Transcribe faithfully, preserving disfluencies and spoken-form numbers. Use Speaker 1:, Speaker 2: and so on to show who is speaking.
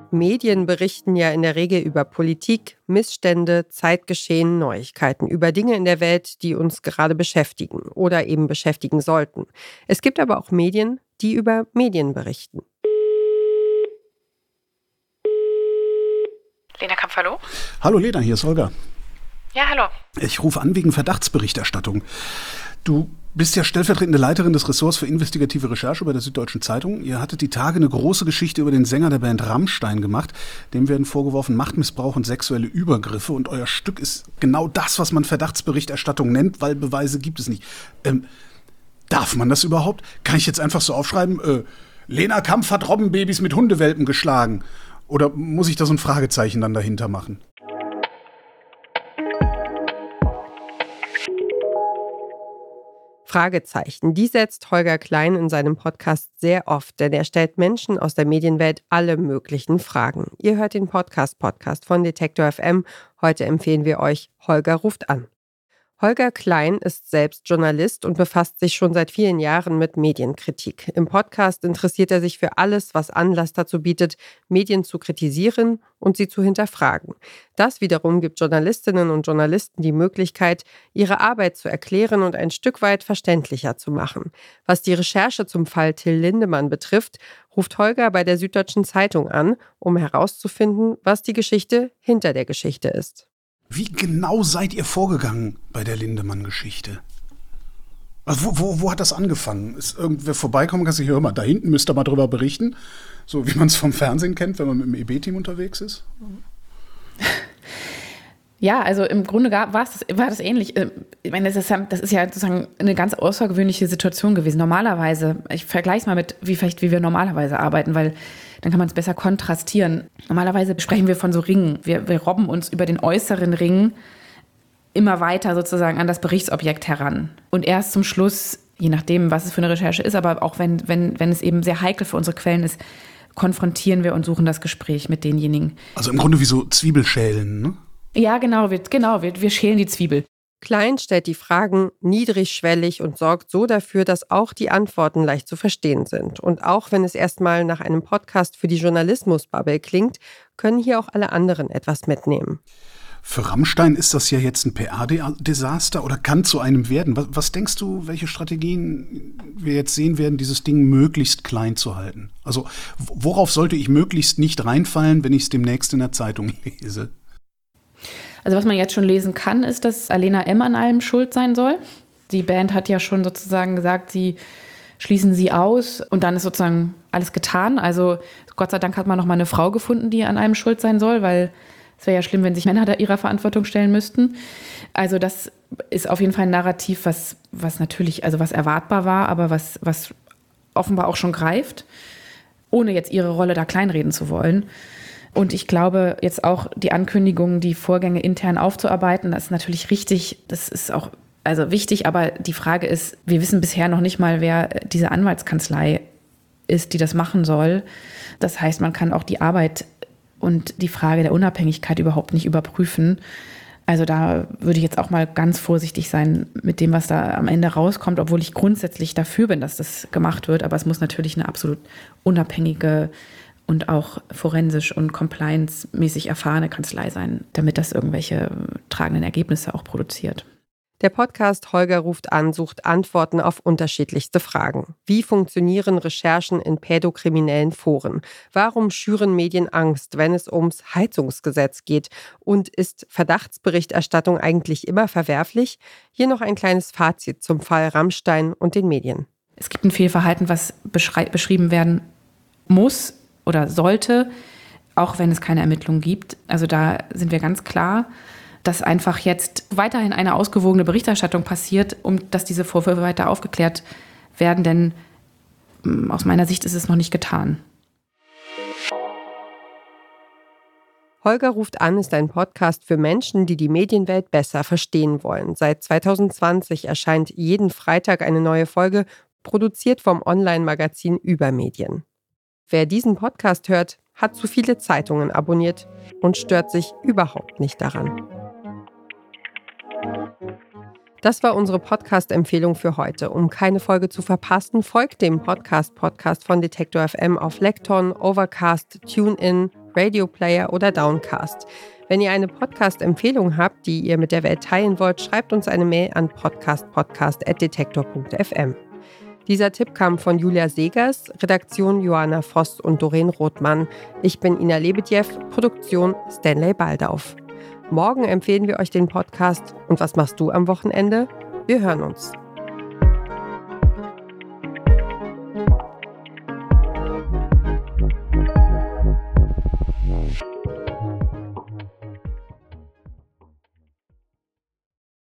Speaker 1: Medien berichten ja in der Regel über Politik, Missstände, Zeitgeschehen, Neuigkeiten, über Dinge in der Welt, die uns gerade beschäftigen oder eben beschäftigen sollten. Es gibt aber auch Medien, die über Medien berichten.
Speaker 2: Lena Kampf, hallo?
Speaker 3: Hallo Lena, hier ist Olga.
Speaker 2: Ja, hallo.
Speaker 3: Ich rufe an wegen Verdachtsberichterstattung. Du bist ja stellvertretende Leiterin des Ressorts für investigative Recherche bei der Süddeutschen Zeitung. Ihr hattet die Tage eine große Geschichte über den Sänger der Band Rammstein gemacht. Dem werden vorgeworfen Machtmissbrauch und sexuelle Übergriffe. Und euer Stück ist genau das, was man Verdachtsberichterstattung nennt, weil Beweise gibt es nicht. Ähm, darf man das überhaupt? Kann ich jetzt einfach so aufschreiben, äh, Lena Kampf hat Robbenbabys mit Hundewelpen geschlagen? Oder muss ich da so ein Fragezeichen dann dahinter machen?
Speaker 1: Fragezeichen, die setzt Holger Klein in seinem Podcast sehr oft, denn er stellt Menschen aus der Medienwelt alle möglichen Fragen. Ihr hört den Podcast-Podcast von Detektor F M. Heute empfehlen wir euch Holger ruft an. Holger Klein ist selbst Journalist und befasst sich schon seit vielen Jahren mit Medienkritik. Im Podcast interessiert er sich für alles, was Anlass dazu bietet, Medien zu kritisieren und sie zu hinterfragen. Das wiederum gibt Journalistinnen und Journalisten die Möglichkeit, ihre Arbeit zu erklären und ein Stück weit verständlicher zu machen. Was die Recherche zum Fall Till Lindemann betrifft, ruft Holger bei der Süddeutschen Zeitung an, um herauszufinden, was die Geschichte hinter der Geschichte ist.
Speaker 3: Wie genau seid ihr vorgegangen bei der Lindemann-Geschichte? Also wo, wo, wo hat das angefangen? Ist irgendwer vorbeikommen und kann sich, hör mal, da hinten müsst ihr mal drüber berichten? So wie man es vom Fernsehen kennt, wenn man mit dem E B-Team unterwegs ist?
Speaker 2: Ja, also im Grunde war, das, war das ähnlich. Ich meine, das ist, das ist ja sozusagen eine ganz außergewöhnliche Situation gewesen. Normalerweise, ich vergleiche es mal mit, wie vielleicht wie wir normalerweise arbeiten, weil dann kann man es besser kontrastieren. Normalerweise sprechen wir von so Ringen. Wir, wir robben uns über den äußeren Ring immer weiter sozusagen an das Berichtsobjekt heran. Und erst zum Schluss, je nachdem, was es für eine Recherche ist, aber auch wenn, wenn, wenn es eben sehr heikel für unsere Quellen ist, konfrontieren wir und suchen das Gespräch mit denjenigen.
Speaker 3: Also im Grunde wie so Zwiebelschälen, ne?
Speaker 2: Ja, genau, wir, genau wir, wir schälen die Zwiebel.
Speaker 1: Klein stellt die Fragen niedrigschwellig und sorgt so dafür, dass auch die Antworten leicht zu verstehen sind. Und auch wenn es erstmal nach einem Podcast für die Journalismusbubble klingt, können hier auch alle anderen etwas mitnehmen.
Speaker 3: Für Rammstein ist das ja jetzt ein P R-Desaster oder kann zu einem werden. Was, was denkst du, welche Strategien wir jetzt sehen werden, dieses Ding möglichst klein zu halten? Also worauf sollte ich möglichst nicht reinfallen, wenn ich es demnächst in der Zeitung lese?
Speaker 2: Also was man jetzt schon lesen kann, ist, dass Alena M. an allem schuld sein soll. Die Band hat ja schon sozusagen gesagt, sie schließen sie aus und dann ist sozusagen alles getan. Also Gott sei Dank hat man noch mal eine Frau gefunden, die an allem schuld sein soll, weil es wäre ja schlimm, wenn sich Männer da ihrer Verantwortung stellen müssten. Also das ist auf jeden Fall ein Narrativ, was, was natürlich, also was erwartbar war, aber was, was offenbar auch schon greift, ohne jetzt ihre Rolle da kleinreden zu wollen. Und ich glaube, jetzt auch die Ankündigung, die Vorgänge intern aufzuarbeiten, das ist natürlich richtig, das ist auch also wichtig, aber die Frage ist, wir wissen bisher noch nicht mal, wer diese Anwaltskanzlei ist, die das machen soll. Das heißt, man kann auch die Arbeit und die Frage der Unabhängigkeit überhaupt nicht überprüfen. Also da würde ich jetzt auch mal ganz vorsichtig sein mit dem, was da am Ende rauskommt, obwohl ich grundsätzlich dafür bin, dass das gemacht wird. Aber es muss natürlich eine absolut unabhängige und auch forensisch und compliance-mäßig erfahrene Kanzlei sein, damit das irgendwelche tragenden Ergebnisse auch produziert.
Speaker 1: Der Podcast Holger ruft an sucht Antworten auf unterschiedlichste Fragen. Wie funktionieren Recherchen in pädokriminellen Foren? Warum schüren Medien Angst, wenn es ums Heizungsgesetz geht? Und ist Verdachtsberichterstattung eigentlich immer verwerflich? Hier noch ein kleines Fazit zum Fall Rammstein und den Medien.
Speaker 2: Es gibt ein Fehlverhalten, was beschrei- beschrieben werden muss oder sollte, auch wenn es keine Ermittlungen gibt. Also da sind wir ganz klar, dass einfach jetzt weiterhin eine ausgewogene Berichterstattung passiert, um dass diese Vorwürfe weiter aufgeklärt werden, denn aus meiner Sicht ist es noch nicht getan.
Speaker 1: Holger ruft an ist ein Podcast für Menschen, die die Medienwelt besser verstehen wollen. Seit zwanzig zwanzig erscheint jeden Freitag eine neue Folge, produziert vom Online-Magazin Übermedien. Wer diesen Podcast hört, hat zu viele Zeitungen abonniert und stört sich überhaupt nicht daran. Das war unsere Podcast-Empfehlung für heute. Um keine Folge zu verpassen, folgt dem Podcast-Podcast von Detektor F M auf Lekton, Overcast, TuneIn, Radio Player oder Downcast. Wenn ihr eine Podcast-Empfehlung habt, die ihr mit der Welt teilen wollt, schreibt uns eine Mail an podcastpodcast at detektor punkt f m. Dieser Tipp kam von Julia Segers, Redaktion Johanna Voss und Doreen Rothmann. Ich bin Ina Lebedjew, Produktion Stanley Baldauf. Morgen empfehlen wir euch den Podcast. Und was machst du am Wochenende? Wir hören uns.